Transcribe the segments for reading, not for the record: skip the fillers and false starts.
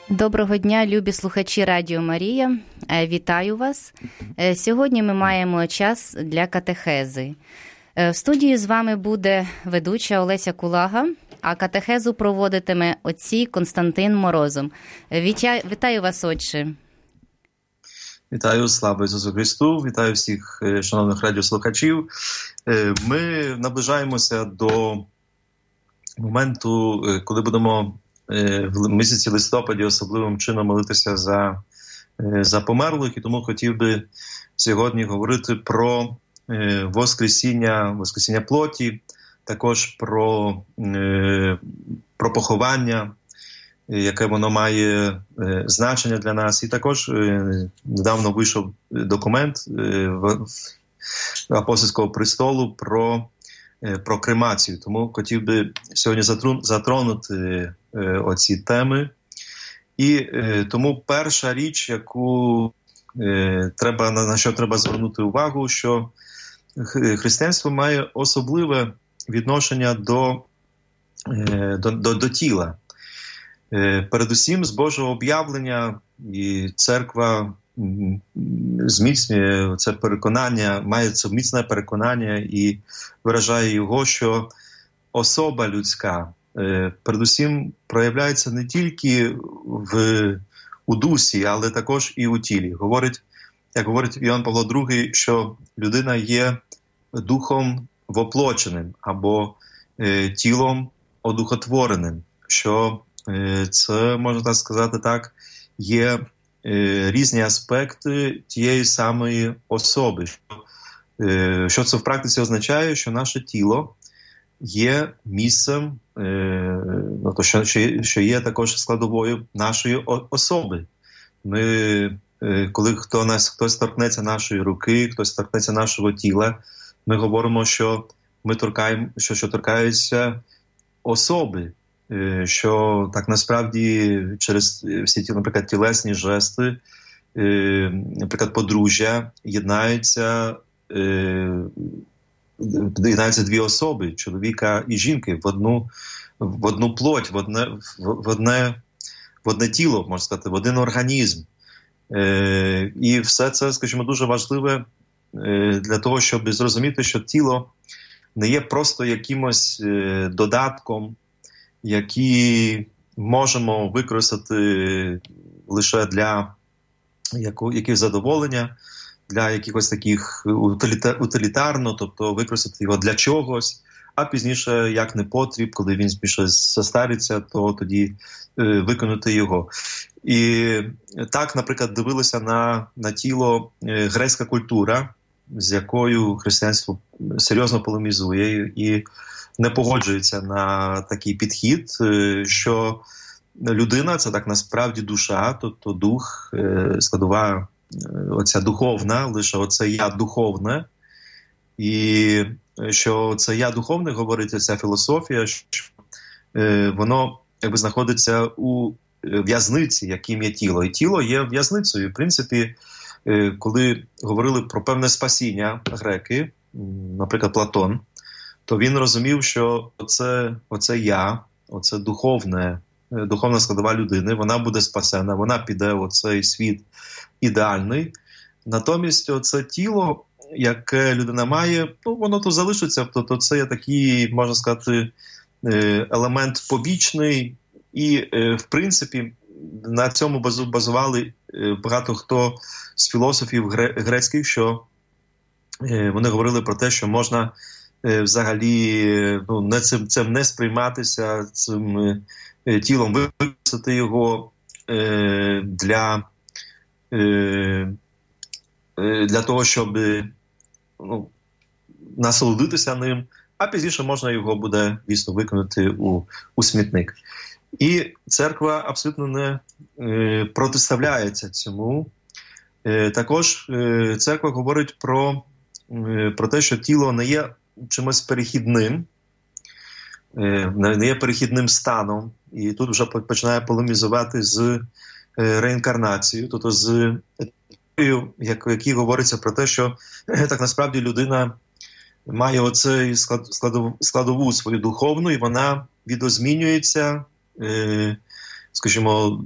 Доброго дня, любі слухачі Радіо Марія. Вітаю вас. Сьогодні ми маємо час для катехези. В студії з вами буде ведуча Олеся Кулага, а катехезу проводитиме отець Константин Морозом. Вітаю вас, отче. Вітаю, слава Ісусу Христу, вітаю всіх шановних радіослухачів. Ми наближаємося до моменту, коли будемо в місяці листопаді особливим чином молитися за померлих, і тому хотів би сьогодні говорити про воскресіння плоті, також про поховання, яке воно має значення для нас. І також недавно вийшов документ Апостольського престолу про кремацію. Тому хотів би сьогодні затронути оці теми. І тому перша річ, на що треба звернути увагу, що християнство має особливе відношення до тіла. Передусім, з Божого об'явлення, і церква зміцнює це переконання, має це міцне переконання і виражає його, що особа людська передусім проявляється не тільки у дусі, але також і у тілі. Як говорить Іоанн Павло II, що людина є духом воплоченим або тілом одухотвореним, що це, можна так сказати так, є різні аспекти тієї самої особи. Що це в практиці означає? Що наше тіло є місцем, що є також складовою нашої особи. Коли хтось торкнеться нашої руки, хтось торкнеться нашого тіла, ми говоримо, що торкаються особи, що так насправді через всі ті, наприклад, тілесні жести, наприклад, подружжя єднаються дві особи, чоловіка і жінки, в одну плоть, в одне тіло, можна сказати, в один організм. І все це, скажімо, дуже важливе для того, щоб зрозуміти, що тіло не є просто якимось додатком, які можемо використати лише для якихось задоволення, для якихось таких утилітарно, тобто використати його для чогось, а пізніше, як не потріб, коли він більше застариться, то тоді виконати його. І так, наприклад, дивилася на тіло грецька культура, з якою християнство серйозно полемізує і не погоджується на такий підхід, що людина – це так насправді душа, тобто дух, складова оця духовна, лише оце «я духовне». І що це «я духовне», говорить ця філософія, що воно якби знаходиться у в'язниці, яким є тіло. І тіло є в'язницею. В принципі, коли говорили про певне спасіння греки, наприклад, Платон, то він розумів, що оце «я», оце духовна складова людини, вона буде спасена, вона піде в оцей світ ідеальний. Натомість оце тіло, яке людина має, воно то залишиться, тобто це є такий, можна сказати, елемент побічний. І, в принципі, на цьому базували багато хто з філософів грецьких, що вони говорили про те, що можна взагалі цим не сприйматися, цим тілом використати його для того, щоб насолодитися ним, а пізніше можна його буде, дійсно, викинути у смітник. І церква абсолютно не протиставляється цьому. Також церква говорить про те, що тіло не є чимось перехідним, не є перехідним станом. І тут вже починає полемізувати з реінкарнацією, тобто з якій говориться про те, що так насправді людина має оцей складову свою духовну, і вона відозмінюється скажімо,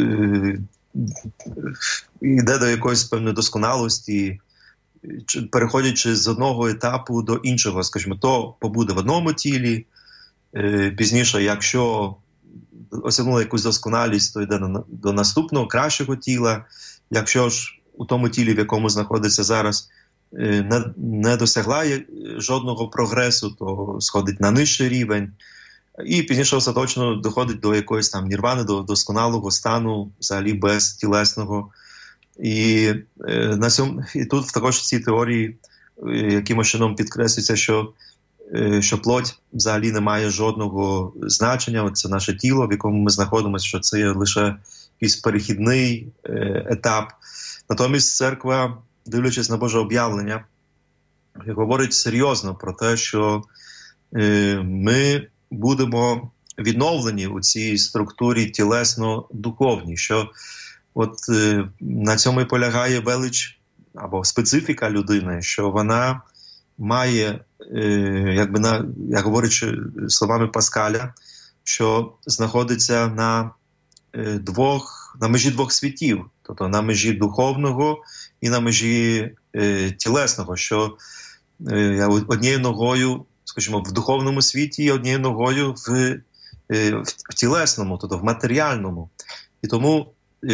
йде до якоїсь певної досконалості, переходячи з одного етапу до іншого, скажімо, то побуде в одному тілі, пізніше, якщо осягнула якусь досконалість, то йде до наступного, кращого тіла. Якщо ж у тому тілі, в якому знаходиться зараз, не досягла жодного прогресу, то сходить на нижчий рівень. І пізніше остаточно доходить до якоїсь там нірвани, до досконалого стану, взагалі безтілесного. І тут також в цій теорії якимось чином підкреслюється, що плоть взагалі не має жодного значення. Це наше тіло, в якому ми знаходимося, що це є лише якийсь перехідний етап. Натомість церква, дивлячись на Боже об'явлення, говорить серйозно про те, що ми будемо відновлені у цій структурі тілесно-духовній, що от на цьому і полягає велич або специфіка людини, що вона має, як говорячи словами Паскаля, що знаходиться на межі двох світів, тобто на межі духовного і на межі тілесного, що однією ногою, скажімо, в духовному світі і однією ногою в тілесному, тобто в матеріальному. І тому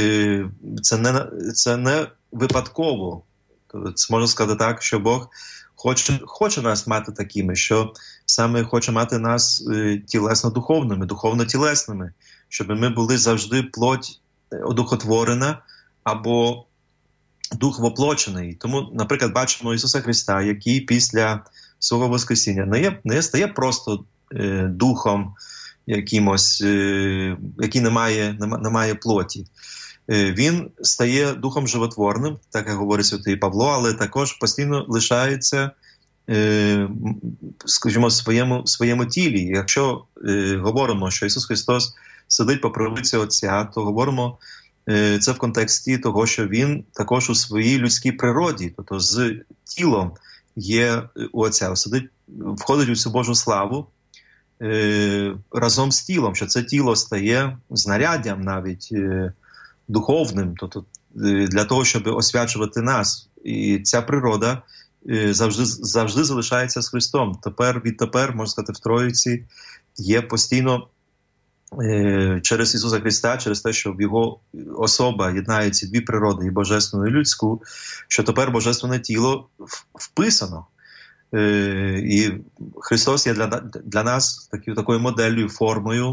це не випадково. Це можна сказати так, що Бог хоче нас мати такими, що саме хоче мати нас тілесно-духовними, духовно-тілесними, щоб ми були завжди плоть одухотворена або дух воплочений. Тому, наприклад, бачимо Ісуса Христа, який після свого Воскресіння не стає просто духом якимось, який не має плоті. Він стає духом животворним, так як говорить святий Павло, але також постійно лишається, скажімо, в своєму тілі. Якщо говоримо, що Ісус Христос сидить по правиці Отця, то говоримо це в контексті того, що Він також у своїй людській природі, тобто з тілом є у Отця, входить у цю Божу славу разом з тілом, що це тіло стає знаряддям навіть духовним, тобто для того, щоб освячувати нас. І ця природа завжди залишається з Христом. Відтепер, можна сказати, в Троїці є постійно через Ісуса Христа, через те, що в Його особа єднає ці дві природи, і божественну, і людську, що тепер божественне тіло вписано. І Христос є для нас такою моделлю, формою,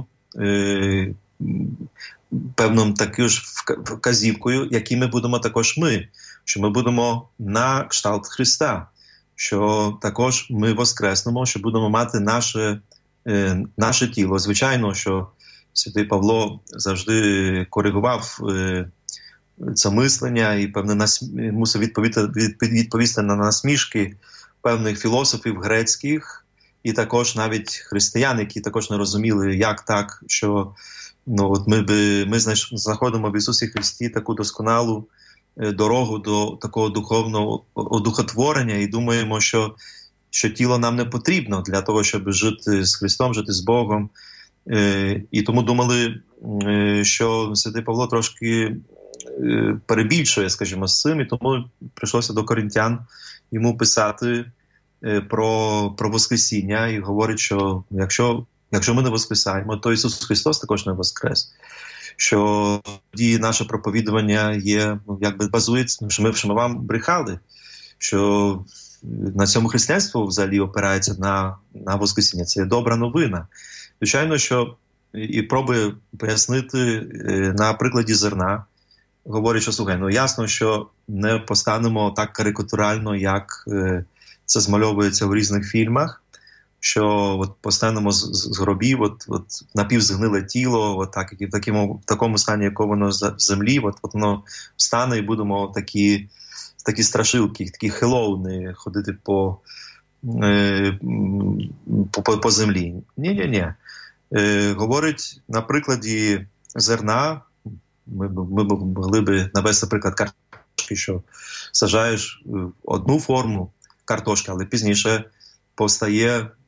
певним такою ж вказівкою, якими будемо також ми, що ми будемо на кшталт Христа, що також ми воскреснемо, що будемо мати наше тіло. Звичайно, що святий Павло завжди коригував це мислення і, певне, мусив відповісти на насмішки певних філософів грецьких і також навіть християн, які також не розуміли, як так, що ми знаходимо в Ісусі Христі таку досконалу дорогу до такого духовного одухотворення і думаємо, що тіло нам не потрібно для того, щоб жити з Христом, жити з Богом. І тому думали, що святий Павло трошки перебільшує, скажімо, з цим, і тому прийшлося до коринтян йому писати про Воскресіння і говорить, що якщо ми не воскресаємо, то Ісус Христос також не воскрес. Що тоді наше проповідування є, базується, що ми вам брехали, що на цьому християнство взагалі опирається на Воскресіння. Це є добра новина. Звичайно, що і пробує пояснити на прикладі зерна, говорить, що, слухай, ясно, що не постанемо так карикатурально, як це змальовується в різних фільмах, що постанемо з гробів, напівзгниле тіло, як в такому стані, якого воно в землі, воно встане і будемо такі страшилки, такі хеллоуни ходити по землі. Ні. Говорить на прикладі зерна, ми могли би навести приклад картошки, що саджаєш одну форму картошки, але пізніше повстає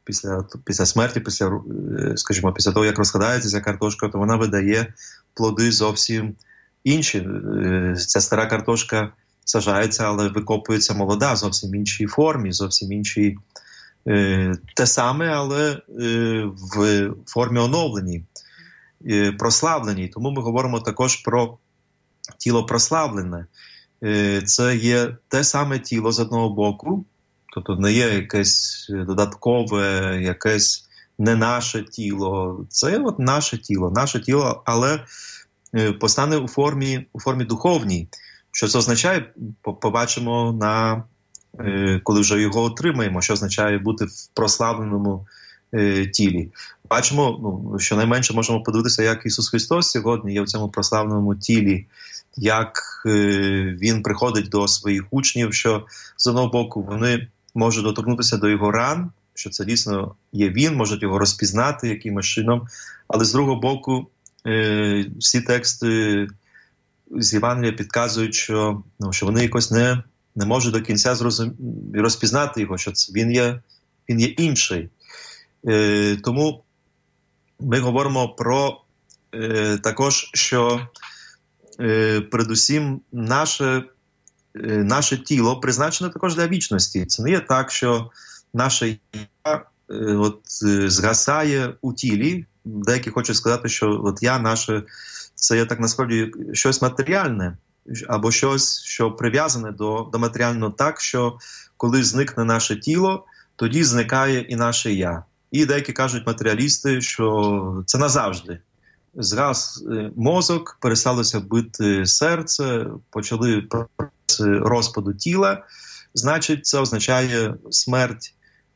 після смерті, скажімо, після того, як розкладається ця картошка, то вона видає плоди зовсім інші. Ця стара картошка сажається, але викопується молода, зовсім іншій формі, зовсім іншій. Те саме, але в формі оновленій, прославленій. Тому ми говоримо також про тіло прославлене. Це є те саме тіло з одного боку, тобто не є якесь додаткове, якесь не наше тіло. Це от наше тіло, але постане у формі духовній. Що це означає, побачимо коли вже його отримаємо, що означає бути в прославленому тілі. Бачимо, що найменше можемо подивитися, як Ісус Христос сьогодні є в цьому прославленому тілі, як Він приходить до своїх учнів, що з одного боку вони можуть доторкнутися до Його ран, що це дійсно є Він, можуть Його розпізнати якимось чином, але з другого боку всі тексти з Євангелія підказують, що вони якось не можуть до кінця розпізнати Його, що він є інший. Тому ми говоримо про також, що передусім наше тіло призначене також для вічності. Це не є так, що наше я згасає у тілі. Деякі хочуть сказати, що я наше, це є так насправді щось матеріальне, або щось, що прив'язане до матеріального так, що коли зникне наше тіло, тоді зникає і наше я. І деякі кажуть матеріалісти, що це назавжди. Зраз мозок, пересталося бити серце, почали процес розпаду тіла, значить це означає смерть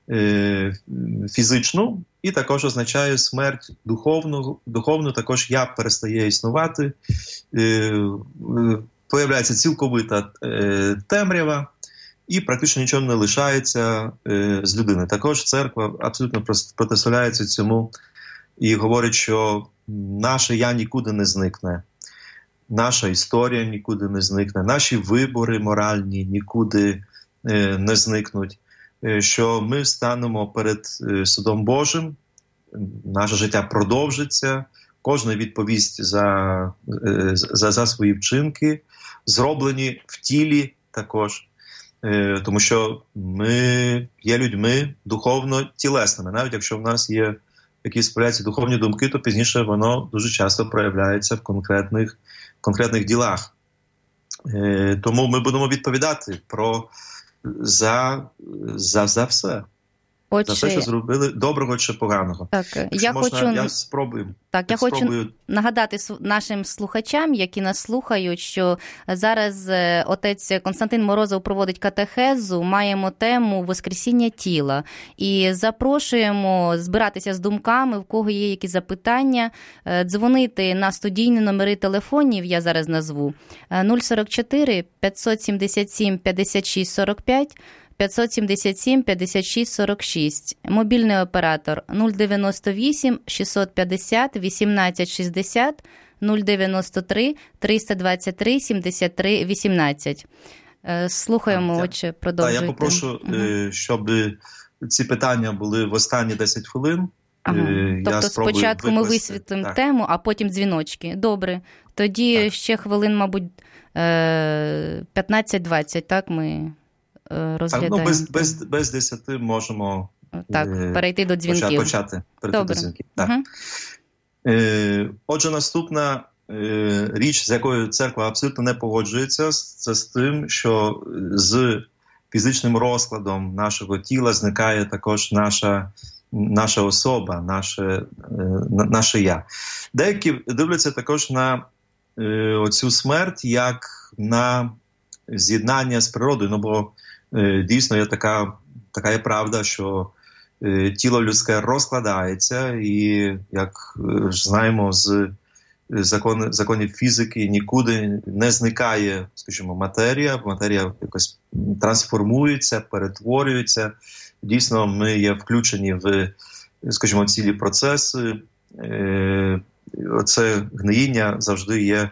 фізичну і також означає смерть духовну, також я перестає існувати, появляється цілковита темрява і практично нічого не лишається з людини. Також церква абсолютно протиставляється цьому і говорить, що наше «я» нікуди не зникне, наша історія нікуди не зникне, наші вибори моральні нікуди не зникнуть, що ми станемо перед судом Божим, наше життя продовжиться, кожен відповість за свої вчинки, зроблені в тілі також, тому що ми є людьми духовно-тілесними. Навіть якщо в нас є якісь появляються духовні думки, то пізніше воно дуже часто проявляється в конкретних ділах. Тому ми будемо відповідати за все. За все, що зробили доброго чи поганого. Так, я хочу нагадати нашим слухачам, які нас слухають, що зараз отець Константин Морозов проводить катехезу, маємо тему «Воскресіння тіла». І запрошуємо збиратися з думками, в кого є якісь запитання, дзвонити на студійні номери телефонів, я зараз назву, 044 577 56 45, 577 56 46. Мобільний оператор 098 650 18 60, 093 323 73 18. Слухаємо, отче, продовжуйте. Я попрошу, щоб ці питання були в останні 10 хвилин. Тобто спочатку ми висвітлимо тему, а потім дзвіночки. Добре. Тоді ще хвилин, мабуть, 15-20, так, ми розглядаємо. Без 10 можемо перейти до дзвінків. Почати перейти до дзвінків. Так. Отже, наступна річ, з якою церква абсолютно не погоджується, це з тим, що з фізичним розкладом нашого тіла зникає також наша особа, наше я. Деякі дивляться також на оцю смерть як на з'єднання з природою, бо дійсно є така є правда, що тіло людське розкладається і, як знаємо з законів фізики, нікуди не зникає, скажімо, матерія якось трансформується, перетворюється. Дійсно, ми є включені в, скажімо, цілі процеси. Оце гниїння завжди є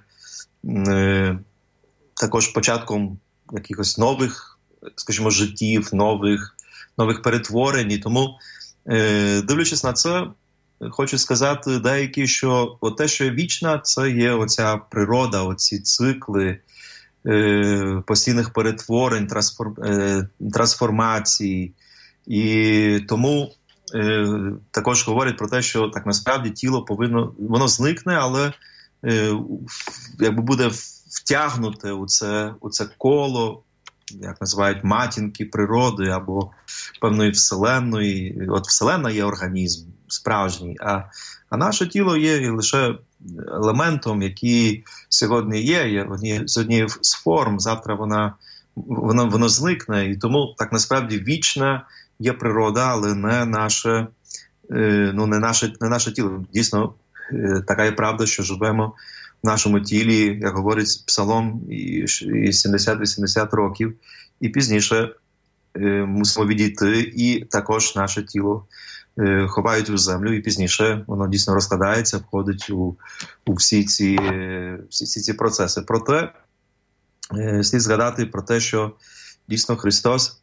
також початком якихось нових, скажімо, життів, нових перетворень. І тому Дивлячись на це, хочу сказати деякі, що те, що є вічне, це є оця природа, оці цикли постійних перетворень, трансформацій. І тому також говорять про те, що так насправді тіло воно зникне, але якби буде втягнуте у це коло, як називають, матінки природи або певної вселенної. От вселенна є організм справжній, а наше тіло є лише елементом, який сьогодні є з однією з форм, завтра воно зникне, і тому так насправді вічна є природа, але не наше тіло. Дійсно, така є правда, що живемо в нашому тілі, як говорить Псалом, і 70-80 років, і пізніше мусимо відійти, і також наше тіло ховають у землю, і пізніше воно дійсно розкладається, входить у всі ці процеси. Проте слід згадати про те, що дійсно Христос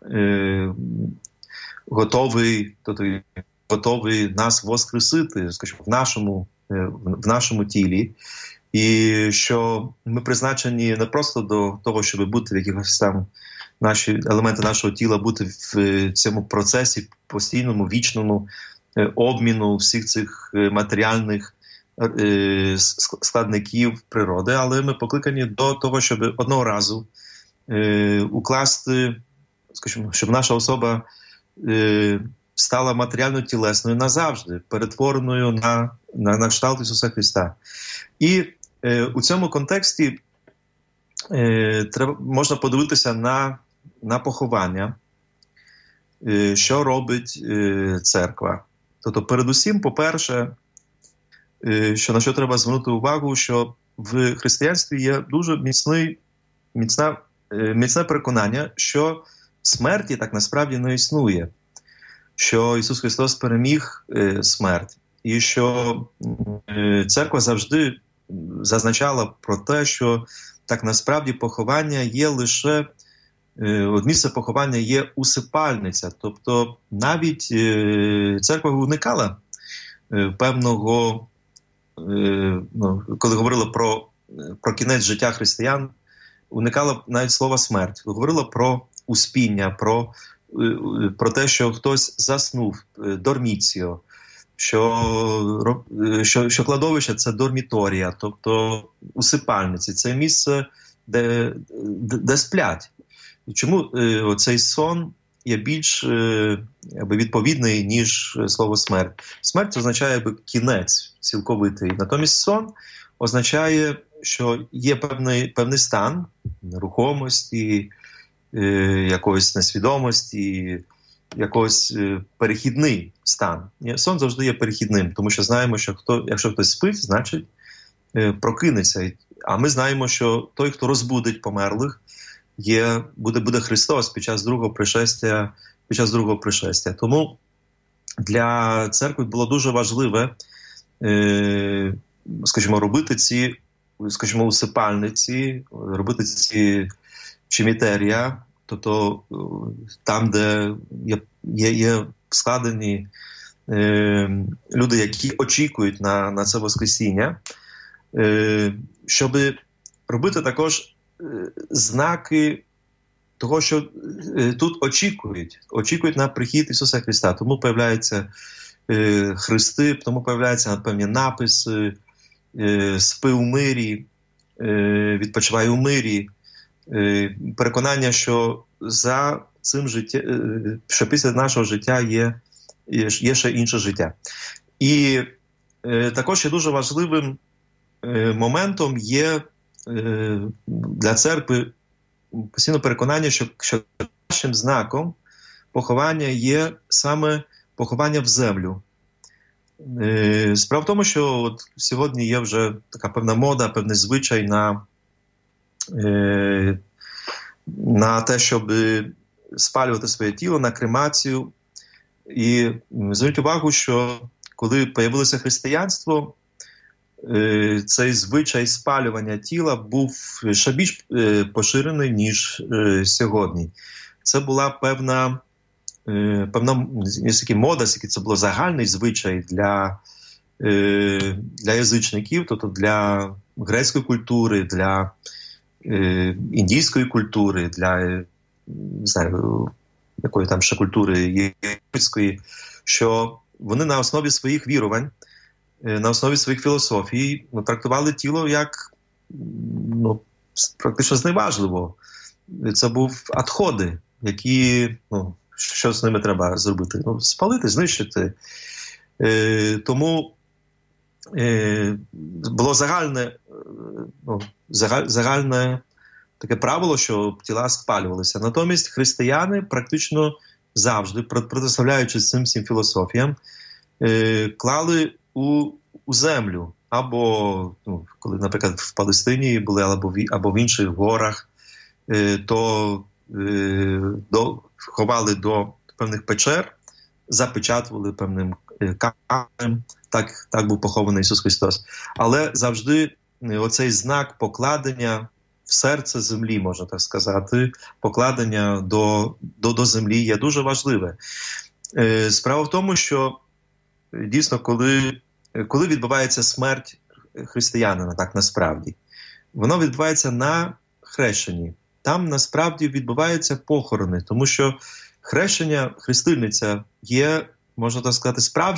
готовий нас воскресити, скажімо, в нашому тілі, і що ми призначені не просто до того, щоб бути в якихось там наші елементи нашого тіла, бути в цьому процесі постійному, вічному обміну всіх цих матеріальних складників природи, але ми покликані до того, щоб одного разу укласти, скажімо, щоб наша особа стала матеріально-тілесною назавжди, перетвореною на кшталт Ісуса Христа. І у цьому контексті можна подивитися на поховання, що робить церква. Тобто, передусім, по-перше, на що треба звернути увагу, що в християнстві є дуже міцне переконання, що смерті так насправді не існує, що Ісус Христос переміг смерть, і що церква завжди зазначала про те, що так насправді поховання є лише, місце поховання є усипальниця. Тобто навіть церква уникала певного, коли говорила про кінець життя християн, уникала навіть слова смерть. Говорила про успіння, про те, що хтось заснув, дорміціо, що кладовище – це дорміторія, тобто усипальниці. Це місце, де сплять. І чому цей сон є більш відповідний, ніж слово смерть? Смерть означає кінець цілковитий. Натомість сон означає, що є певний стан нерухомості, якоїсь несвідомості, якийсь перехідний стан. Сон завжди є перехідним, тому що знаємо, що якщо хтось спить, значить прокинеться. А ми знаємо, що той, хто розбудить померлих, буде Христос під час другого пришестя. Тому для церкви було дуже важливе, скажімо, робити ці, скажімо, усипальниці, робити ці чимітерія, тобто там, де є складені люди, які очікують на це Воскресіння, щоб робити також знаки того, що тут очікують на прихід Ісуса Христа. Тому появляються хрести, тому появляються певні написи, спи у мирі, відпочивай у мирі, переконання, що за цим що після нашого життя є ще інше життя. І також є дуже важливим моментом є для церкви постійно переконання, що нашим знаком поховання є саме поховання в землю. Справа в тому, що от сьогодні є вже така певна мода, певний звичай на те, щоб спалювати своє тіло, на кремацію. І зверніть увагу, що коли появилося християнство, цей звичай спалювання тіла був ще більш поширений, ніж сьогодні. Це була певна певна мода, скільки це було загальний звичай для язичників, тобто для грецької культури, для індійської культури, для, не знаю, якої там ще культури єгипетської, що вони на основі своїх вірувань, на основі своїх філософій трактували тіло як практично зневажливо. Це був відходи, які, що з ними треба зробити? Спалити, знищити. Тому було загальне таке правило, що тіла спалювалися. Натомість християни практично завжди, протиставляючись цим всім філософіям, клали у землю. Або, коли, наприклад, в Палестині були, або в інших горах, то ховали до певних печер, запечатували певним каменем. Так був похований Ісус Христос. Але завжди оцей знак покладення в серце землі, можна так сказати, покладення до землі є дуже важливе. Справа в тому, що дійсно, коли відбувається смерть християнина, так насправді, воно відбувається на хрещенні. Там насправді відбуваються похорони, тому що хрещення, хрестильниця є, можна так сказати,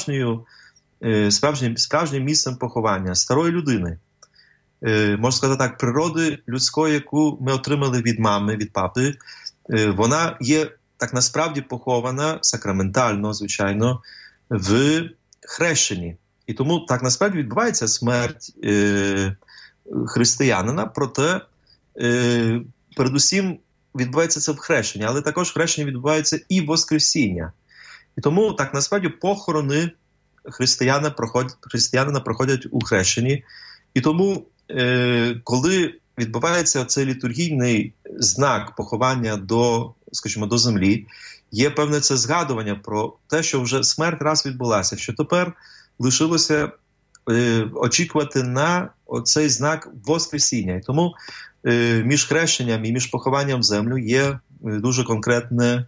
справжнім місцем поховання старої людини. Можна сказати так, природи людської, яку ми отримали від мами, від папи, вона є так насправді похована сакраментально, звичайно, в хрещенні. І тому так насправді відбувається смерть християнина, проте передусім відбувається це в хрещенні, але також в хрещенні відбувається і воскресіння. І тому так насправді похорони християнина проходять у хрещенні. І тому, коли відбувається цей літургійний знак поховання до землі, є певне це згадування про те, що вже смерть раз відбулася, що тепер лишилося очікувати на цей знак воскресіння. І тому між хрещенням і між похованням в землю є дуже конкретний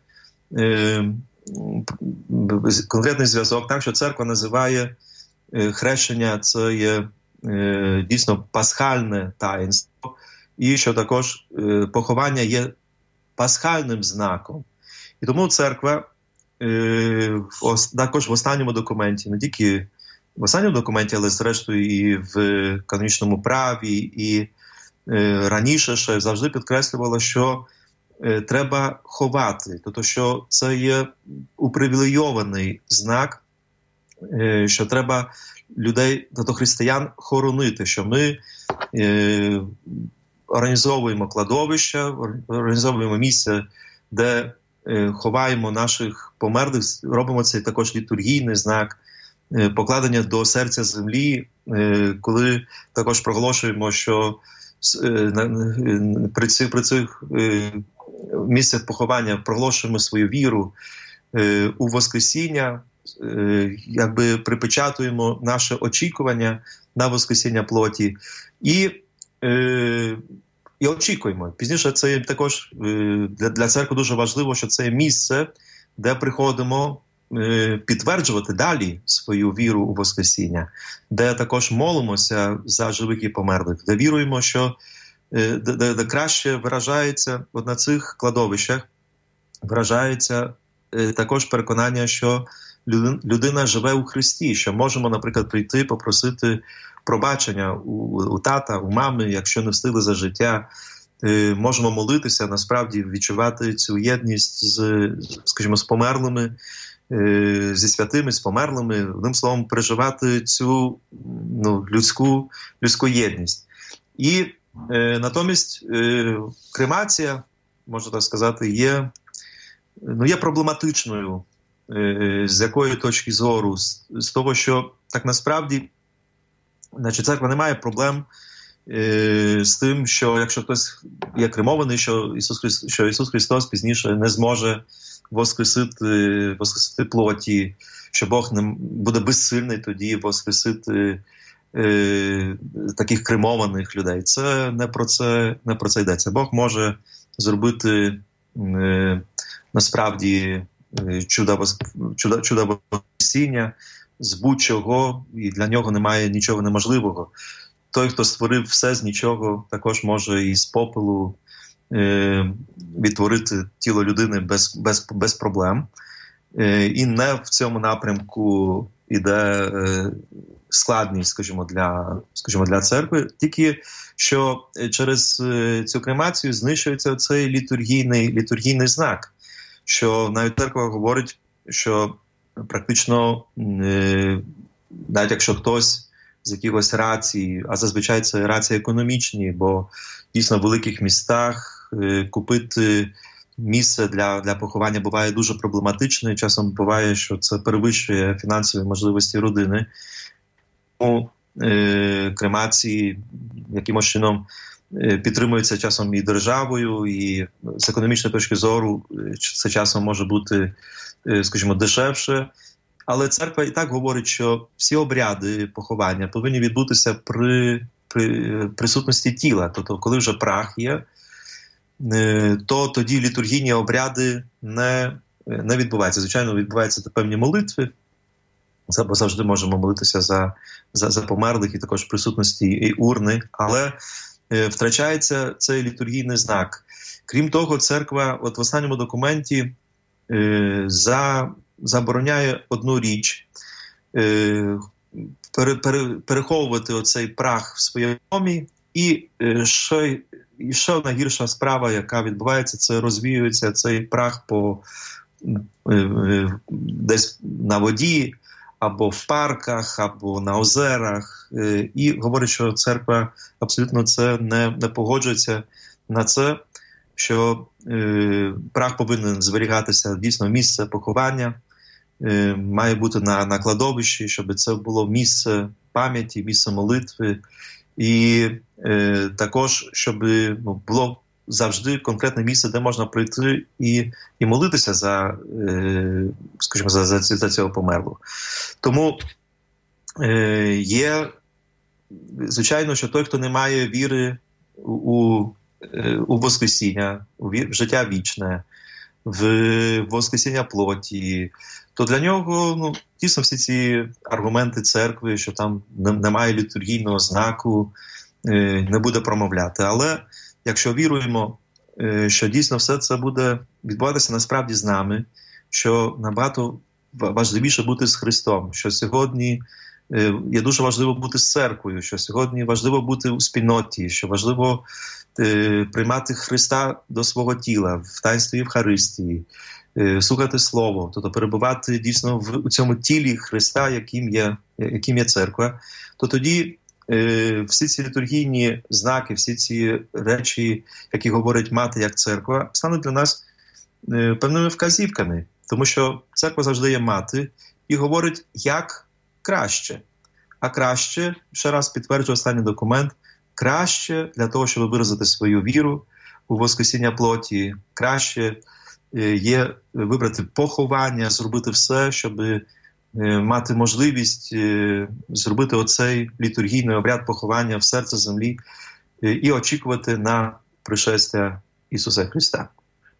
зв'язок, так що церква називає хрещення, це є дійсно пасхальне таїнство, і що також поховання є пасхальним знаком. І тому церква також в останньому документі, не тільки в останньому документі, але зрештою і в канонічному праві, і раніше ще завжди підкреслювала, що треба ховати, тобто що це є упривілейований знак, що треба людей, тобто християн, хоронити, що ми організовуємо кладовища, організовуємо місце, де ховаємо наших померлих, робимо цей також літургійний знак, покладення до серця землі, коли також проголошуємо, що при цих місцях поховання проголошуємо свою віру у Воскресіння, якби припечатуємо наше очікування на Воскресіння плоті і очікуємо. Пізніше це також для церкви дуже важливо, що це місце, де приходимо підтверджувати далі свою віру у Воскресіння, де також молимося за живих і померлих, де віруємо, що де краще виражається на цих кладовищах, виражається також переконання, що людина живе у Христі, що можемо, наприклад, прийти, попросити пробачення у тата, у мами, якщо не встигли за життя. Можемо молитися, насправді відчувати цю єдність з померлими, зі святими, з померлими, одним словом, переживати цю людську єдність. І натомість кремація, можна так сказати, є проблематичною. З якої точки зору? З того, що так насправді церква не має проблем з тим, що якщо хтось є кремований, що Ісус Христос пізніше не зможе воскресити плоті, що Бог не буде безсильний тоді воскресити таких кремованих людей. Це не про це йдеться. Бог може зробити насправді чуда Воскресіння з будь-чого, і для нього немає нічого неможливого. Той, хто створив все з нічого, також може і з попелу відтворити тіло людини без проблем. І не в цьому напрямку іде складність, скажімо, для церкви, тільки що через цю кремацію знищується цей літургійний знак, що навіть церква говорить, що практично, навіть якщо хтось з якихось рацій, а зазвичай це рації економічні, бо дійсно в великих містах купити місце для поховання буває дуже проблематично, і часом буває, що це перевищує фінансові можливості родини. Тому кремації якимось чином підтримуються часом і державою, і з економічної точки зору це часом може бути, скажімо, дешевше. Але церква і так говорить, що всі обряди поховання повинні відбутися при присутності тіла. Тобто, коли вже прах є, то тоді літургійні обряди не відбуваються. Звичайно, відбуваються певні молитви, бо завжди можемо молитися за померлих і також в присутності і урни, але втрачається цей літургійний знак. Крім того, церква от в останньому документі забороняє одну річ переховувати оцей прах в своєму домі, і ще одна гірша справа, яка відбувається, це розвіюється цей прах десь на воді, або в парках, або на озерах. І говорить, що церква абсолютно це не погоджується на це, що прах повинен зберігатися дійсно місце поховання, має бути на кладовищі, щоб це було місце пам'яті, місце молитви, і також, щоб було завжди конкретне місце, де можна прийти і молитися скажімо, за цього померлого. Тому є, звичайно, що той, хто не має віри у Воскресіння, в життя вічне, в Воскресіння плоті, то для нього дійсно всі ці аргументи церкви, що там немає літургійного знаку, не буде промовляти. Але якщо віруємо, що дійсно все це буде відбуватися насправді з нами, що набагато важливіше бути з Христом, що сьогодні є дуже важливо бути з церквою, що сьогодні важливо бути у спільноті, що важливо приймати Христа до свого тіла в таїнстві Євхаристії, слухати Слово, тобто перебувати дійсно в цьому тілі Христа, яким є церква, то тоді всі ці літургійні знаки, всі ці речі, які говорить мати як церква, стануть для нас певними вказівками, тому що церква завжди є мати і говорить, як краще. А краще, ще раз підтверджую останній документ, краще для того, щоб виразити свою віру у Воскресіння плоті, краще є вибрати поховання, зробити все, щоб мати можливість зробити оцей літургійний обряд поховання в серце землі і очікувати на пришестя Ісуса Христа.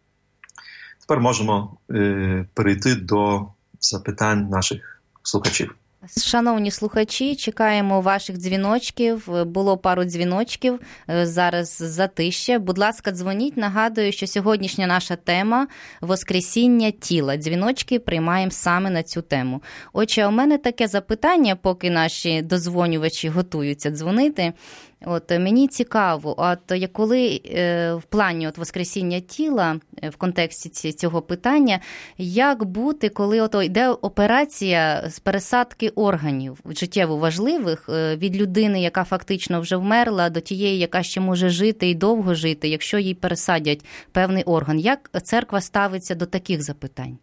Тепер можемо перейти до запитань наших слухачів. Шановні слухачі, чекаємо ваших дзвіночків. Було пару дзвіночків, зараз затища. Будь ласка, дзвоніть. Нагадую, що сьогоднішня наша тема – Воскресіння тіла. Дзвіночки приймаємо саме на цю тему. Отже, у мене таке запитання, поки наші дозвонювачі готуються дзвонити. Мені цікаво, коли в плані Воскресіння тіла, в контексті цього питання, як бути, коли йде операція з пересадки органів життєво важливих від людини, яка фактично вже вмерла, до тієї, яка ще може жити і довго жити, якщо їй пересадять певний орган. Як церква ставиться до таких запитань?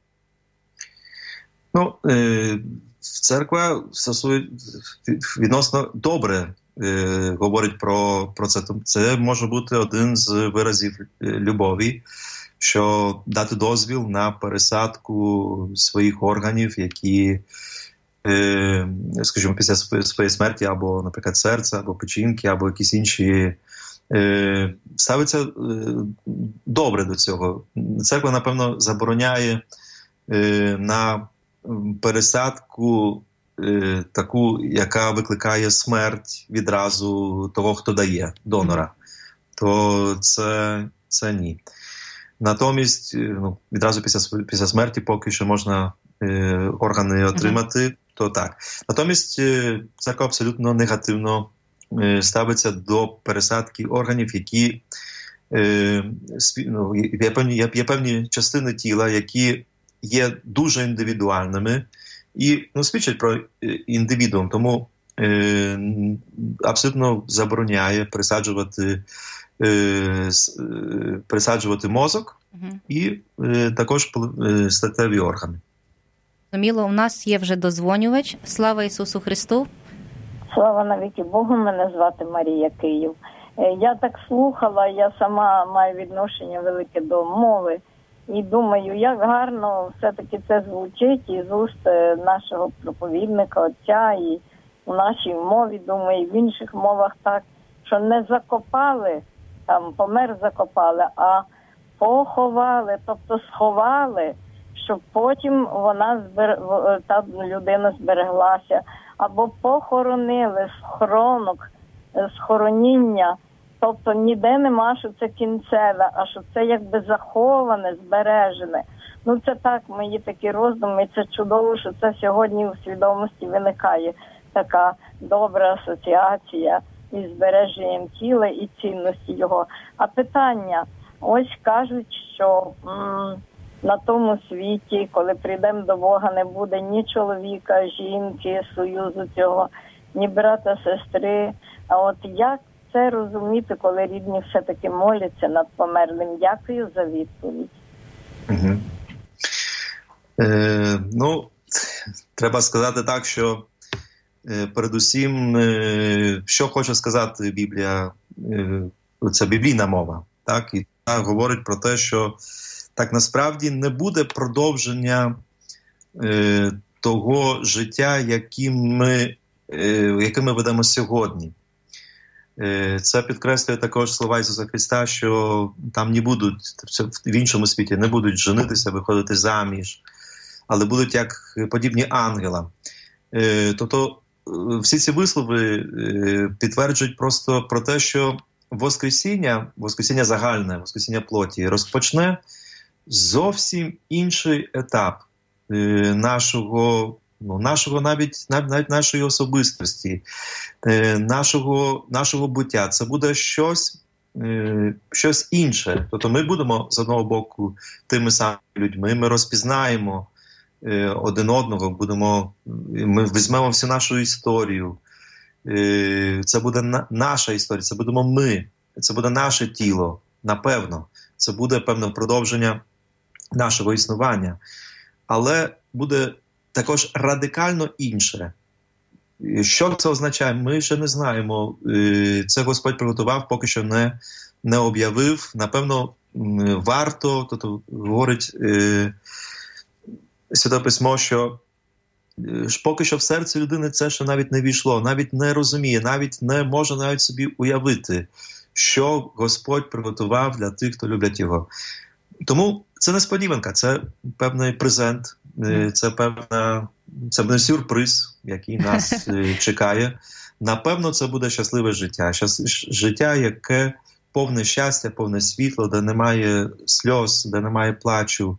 Церква відносно добре говорить про це. Це може бути один з виразів любові, що дати дозвіл на пересадку своїх органів, які, скажімо, після своєї смерті, або, наприклад, серця, або печінки, або якісь інші, ставиться добре до цього. Церква, напевно, забороняє на пересадку таку, яка викликає смерть відразу того, хто дає, донора, то це ні. Натомість, відразу після смерті, поки що можна органи отримати, то так. Натомість церква абсолютно негативно ставиться до пересадки органів, які є певні частини тіла, які є дуже індивідуальними і свідчать про індивідуум. Тому абсолютно забороняє пересаджувати мозок і також статеві органи. Зрозуміло, у нас є вже дозвонювач. Слава Ісусу Христу! Слава навіки Богу, мене звати Марія Київ. Я так слухала, я сама маю відношення велике до мови. І думаю, як гарно все-таки це звучить із уст нашого проповідника, отця, і у нашій мові, думаю, і в інших мовах так, що не закопали, там помер закопали, а поховали, тобто сховали, щоб потім та людина збереглася. Або похоронили, схоронок, схороніння. Тобто ніде нема, що це кінцеве, а що це якби заховане, збережене. Це так, мої такі роздуми, це чудово, що це сьогодні у свідомості виникає така добра асоціація із збереженням тіла і цінності його. А питання, ось кажуть, що на тому світі, коли прийдемо до Бога, не буде ні чоловіка, жінки, союзу цього, ні брата, сестри. А от як це розуміти, коли рідні все-таки моляться над померлим? Дякую за відповідь. Треба сказати так, що передусім, що хоче сказати Біблія, це біблійна мова. Так? І вона говорить про те, що так насправді не буде продовження того життя, яке ми ведемо сьогодні. Це підкреслює також слова Ісуса Христа, що там не будуть, в іншому світі не будуть женитися, виходити заміж, але будуть як подібні ангелам. Тобто всі ці вислови підтверджують просто про те, що Воскресіння загальне, Воскресіння плоті, розпочне зовсім інший етап нашого навіть нашої особистості, нашого буття. Це буде щось інше. Тобто ми будемо, з одного боку, тими самими людьми, ми розпізнаємо один одного, ми візьмемо всю нашу історію. Це буде наша історія, це будемо ми, це буде наше тіло, напевно. Це буде певне продовження нашого існування. Але буде також радикально інше. Що це означає? Ми ще не знаємо. Це Господь приготував, поки що не об'явив. Напевно, варто, тобто говорить Святе Письмо, що поки що в серці людини це ще навіть не війшло, навіть не розуміє, навіть не може навіть собі уявити, що Господь приготував для тих, хто люблять Його. Тому це несподіванка, це певний презент, це певний сюрприз, який нас чекає. Напевно, це буде щасливе життя. Життя, яке повне щастя, повне світло, де немає сльоз, де немає плачу.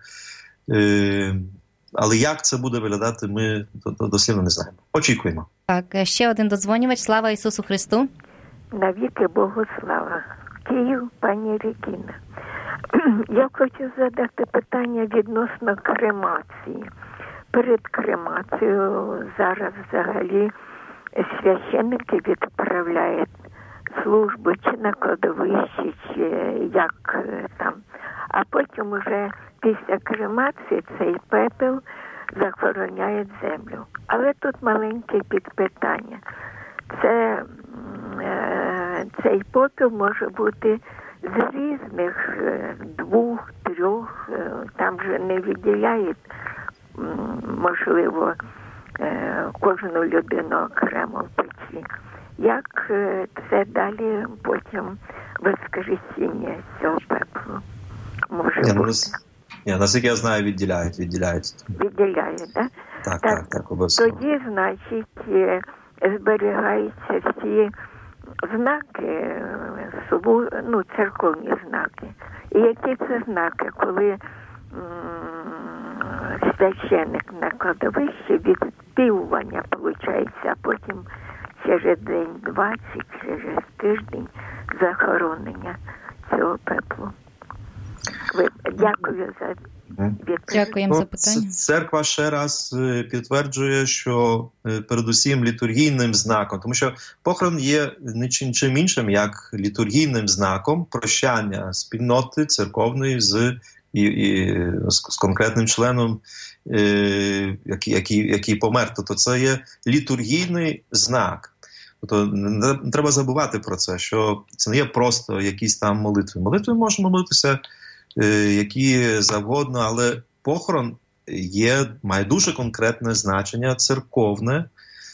Але як це буде виглядати, ми дослівно не знаємо. Очікуємо. Так, ще один додзвонювач. Слава Ісусу Христу! Навіки Богу слава! Київ, пані Регіна. Я хочу задати питання відносно кремації. Перед кремацією зараз взагалі священники відправляють службу чи на кладовищі, чи як там. А потім уже після кремації цей пепел захороняють землю. Але тут маленьке підпитання. Цей попіл може бути з різних 2-3, там вже не виділяють, можливо, кожну людину окремо в печі. Як це далі потім воскресіння з цього пеплу може бути? Наскільки я знаю, відділяють. Відділяють, так? Так, обов'язково. Тоді, значить, зберігаються всі знаки, церковні знаки. І які це знаки, коли священник на кладовищі відспівування, виходить, а потім через день-два чи через тиждень захоронення цього пеплу. Дякую за відповідь. Дякуємо за питання. Церква ще раз підтверджує, що передусім літургійним знаком, тому що похорон є нічим іншим, як літургійним знаком прощання спільноти церковної з конкретним членом, який помер. Тобто це є літургійний знак. Тобто не треба забувати про це, що це не є просто якісь там молитви. Молитви можна молитися які завгодно, але похорон має дуже конкретне значення, церковне,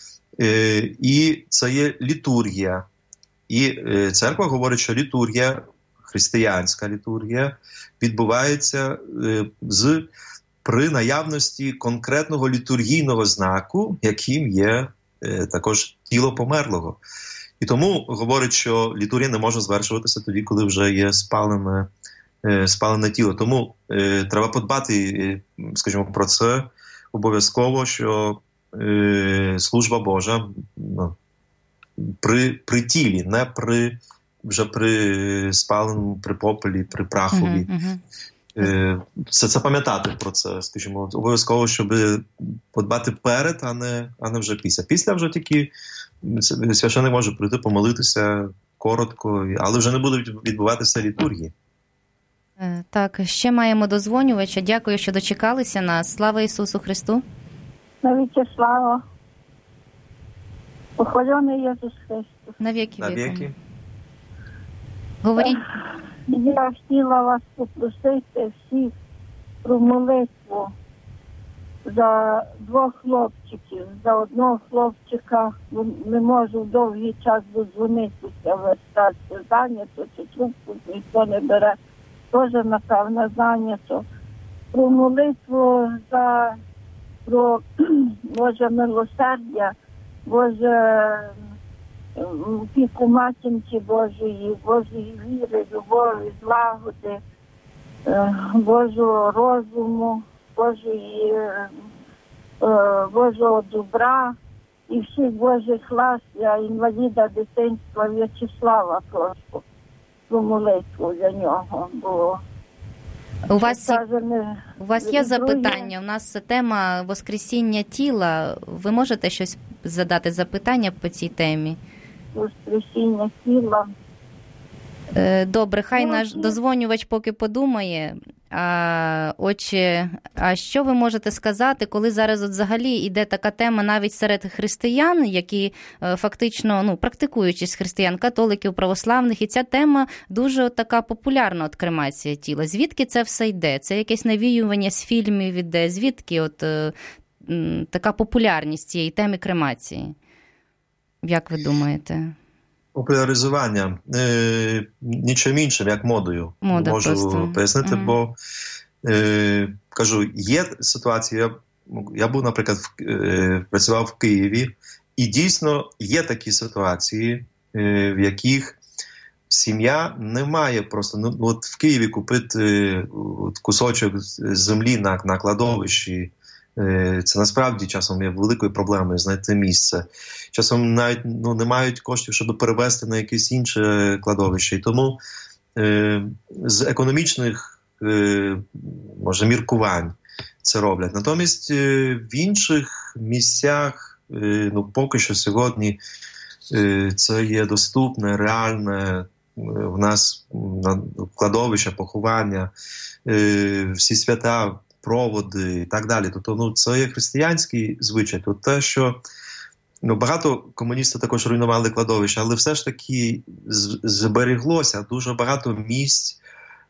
і це є літургія. І церква говорить, що літургія, християнська літургія, відбувається при наявності конкретного літургійного знаку, яким є також тіло померлого. І тому говорить, що літургія не може звершуватися тоді, коли вже є спалене тіло. Тому треба подбати, скажімо, про це обов'язково, що служба Божа при тілі, не вже при спаленому, при попелі, при прахові. Це пам'ятати про це, скажімо, обов'язково, щоб подбати перед, а не вже після. Після вже тільки священник може прийти помолитися коротко, але вже не буде відбуватися літургії. Так, ще маємо дозвонювача. Дякую, що дочекалися нас. Слава Ісусу Христу! Навіки слава! Похвалений Ісус Христос! Навіки віки. Говоріть. Я хотіла вас попросити всіх про молитву за двох хлопчиків. За одного хлопчика не можу довгий час додзвонитися, весь час зайнято, чи трубку ніхто не бере. Теж, напевно, зайнято. Про молитву про Боже милосердя, Боже опіку матінки Божої, Божої віри, любові, злагоди, Божого розуму, Божого добра і всіх Божих лас. Я інваліда дитинства В'ячеслава прошу про молитву за нього. Бо у вас є запитання? У нас тема Воскресіння тіла. Ви можете щось задати запитання по цій темі? Воскресіння тіла. Добре, хай наш дозвонювач поки подумає. Отже, а що ви можете сказати, коли зараз взагалі йде така тема навіть серед християн, які фактично, практикуючись християн, католиків, православних, і ця тема дуже така популярна, кремація тіла. Звідки це все йде? Це якесь навіювання з фільмів іде? Звідки така популярність цієї теми кремації? Як ви думаєте? Популяризування нічим іншим, як модою. Мода можу просто пояснити, бо кажу, є ситуація, я був, наприклад, працював в Києві, і дійсно є такі ситуації, в яких сім'я не має просто, от в Києві купити кусочок землі на кладовищі, це насправді часом є великою проблемою знайти місце. Часом навіть не мають коштів, щоб перевезти на якесь інше кладовище. І тому з економічних, може, міркувань це роблять. Натомість в інших місцях, поки що сьогодні це є доступне, реальне, в нас кладовища, поховання, всі свята, проводи і так далі. Тобто, це є християнський звичай. Тобто те, що багато комуністів також руйнували кладовища, але все ж таки зберіглося дуже багато місць,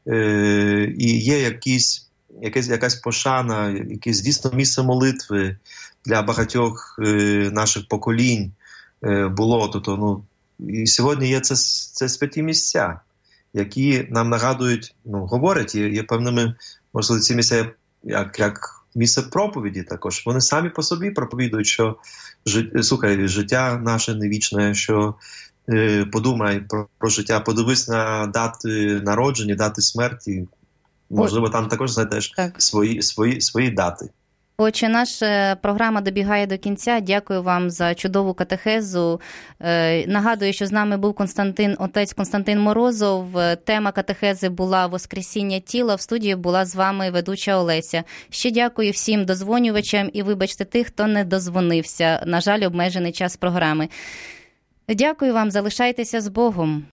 і є якась пошана, якесь дійсно місце молитви для багатьох наших поколінь було. Тобто, і сьогодні є це святі місця. які нам нагадують, говорять, є певними, можливо, ці місця як місце проповіді також. Вони самі по собі проповідують, що слухай, життя наше не вічне, що подумай про життя, подивись на дати народження, дати смерті. Можливо, там також знайдеш свої дати. Отже, наша програма добігає до кінця. Дякую вам за чудову катехезу. Нагадую, що з нами був отець Константин Морозов. Тема катехези була «Воскресіння тіла». В студії була з вами ведуча Олеся. Ще дякую всім дозвонювачам і вибачте тих, хто не дозвонився. На жаль, обмежений час програми. Дякую вам, залишайтеся з Богом.